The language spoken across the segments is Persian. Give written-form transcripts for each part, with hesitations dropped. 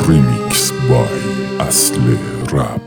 ریمیکس بای اصل رپ.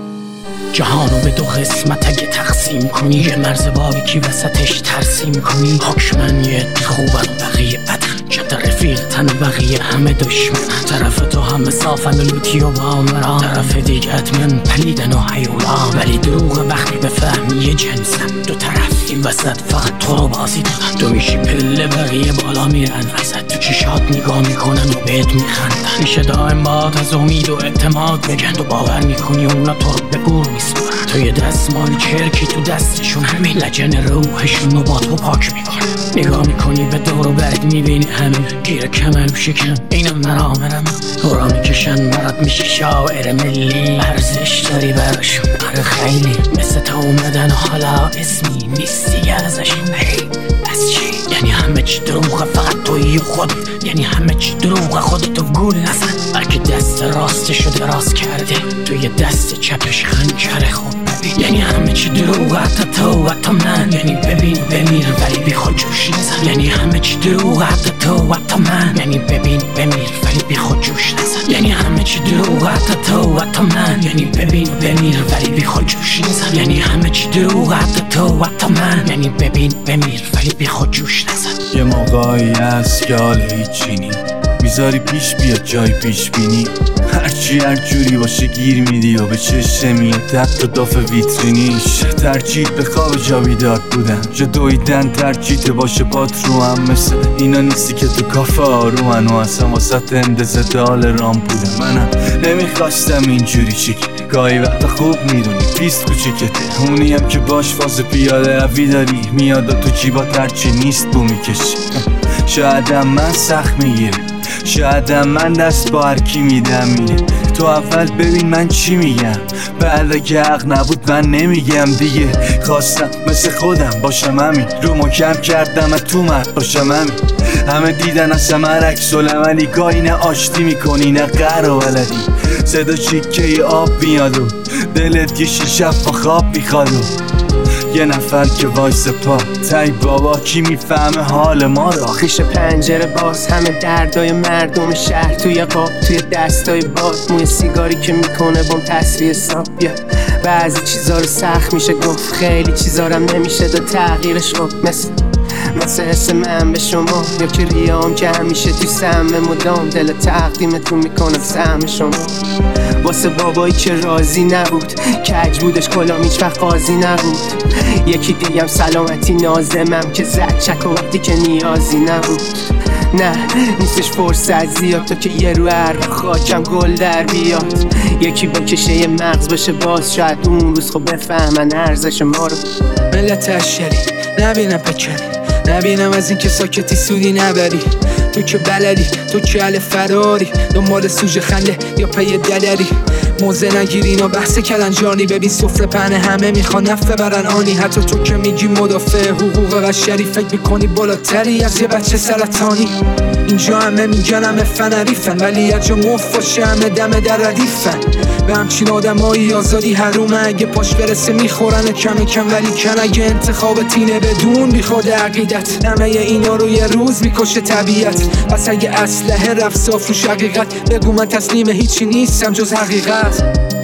جهانو به دو قسمت اگه تقسیم کنی، یه مرز باریکی وسطش ترسیم کنی. حکم من یه عده خوبن و بقیه بدن، جد رفیق تن و بقیه همه دشمنن. طرف تو همه صافن و لوتی و بامران، طرف دیگت من پلیدن و حیولان. ولی دروغ وقتی بفهمی یه جنسن، دو طرف این وسط فقط تو رو بازی دادن. تو میشی پله بقیه بالا میرن وسط، تو چشات نگاه میکنن و بهت میخندن. میشه دائم باد از امید و اعتماد بگن، تو باور میکنی اونا تو رو به گور میسپرن. تو یه دستمال چرکی تو دستشون، همین لجن روحشون رو با تو پاک میکنن. نگاه میکنی به دور و برد میبینی همین گیر کمر و شکن، اینم مرامرم دورا میکشن. مرد میشی شاعر ملی، ارزش داری براشون آره خیلی. مثل تا اومدن و حالا اسمی نیستی ازشون. هی پس چی؟ یعنی همه چی دروغه فقط تویی خود، یعنی همه چی دروغه خودتو گول نزن. بلکه دست راستشو دراز کرده، توی دست چپش خنجره. خب ببین یعنی همه چی دروغه، حتی تو حتی من. یعنی ببین بمیر ولی بی خود جوش نزن. یعنی همه چی دروغه، حتی تو حتی من. یعنی ببین بمیر ولی بی خود جوش نزن. یعنی همه چی دروغه، حتی تو حتی من. یعنی ببین بمیر ولی بی خود جوش نزن. یعنی همه چی دروغه، حتی تو حتی من. یعنی ببین بمیر ولی بی خود جوش نزن. یه موقعی هست که حال هیچی نی، میذاری پیش بیاد جای پیش بینی. هرچی هر جوری باشه گیر میدی و به چشم میاد حتی داف ویترینیش. ترجیح به خواب جا بیدار بودن، جا دویدن ترجیح باشه پات رو هم. مثل اینا نیستی که تو کافه آرومن و اصلا واسط اندازه دال رام بودن. منم نمیخواستم اینجوری چیک، گاهی وقتا خوب میدونی پیست کوچیکته، اونی هم که باش فاز پیاده روی داری میاد تو جیبات هرچی نیست بو میکشی. شایدم من سخت میگیره، شایدم من دست با هرکی میدم میره. تو اول ببین من چی میگم، بعد اگه حق نبود من نمیگم دیگه. خواستم مثل خودم باشم همین، رو محکم کردم تو مرد باشم همین. همه دیدن اصلا من عکس العملی، گاهی نه آشتی میکنی نه قهر و بلدی. صدا چیکه آب میاد و دلت یه شیشه با خواب میخواد و یه نفر که وایس پا تای بابا کی میفهمه حال ما را. خیش پنجره باز همه دردای مردم شهر توی قاب، توی دستای باد موی سیگاری که میکنه بام تصویه ساب. بعضی چیزا رو سخت میشه گفت، خیلی چیزا رو نمیشه داد تغییرش رو. مثل حس من به شما، یا که ریام که همیشه توی سهم مدام دل تقدیمتون میکنم سهم شما. واسه بابایی که راضی نبود، کج بودش کلام هیچ وقت قاضی نبود. یکی دیگم سلامتی نازمم که زد چک و وقتی که نیازی نبود. نه نیستش فرصت زیاد تا که یه رو هر خاکم گل در بیاد. یکی بکشه یه مغز بشه باز، شاید اون روز خب بفهمن ارزش ما رو. ملت اشری نبینم پکری، نبینم از این که ساکتی سودی نبری. تو که بلدی، تو که اهل فراری، دنبال سوژه خنده یا پی دلری. موزه نگیرین و بحث کلنجانی، ببین سفره پهنه همه میخوان نفع برن آنی. حتی تو که میگی مدافع حقوق بشری، فکر میکنی بالاتری از یه بچه سرطانی. اینجا همه میگن همه فنریفن، ولی اجا مفت باشه همه دم در ردیفن. به همچین آدمایی آزادی حرومه، اگه پاش برسه میخورن کم کم، ولی کن اگه انتخاب تینه بدون بیخود عقیدت. همه اینا رو یه روز میکشه طبیعت، پس اگه اسلحه رفت صاف رو حقیقت، بگو من تسلیم هیچی نیستم جز حقیقت.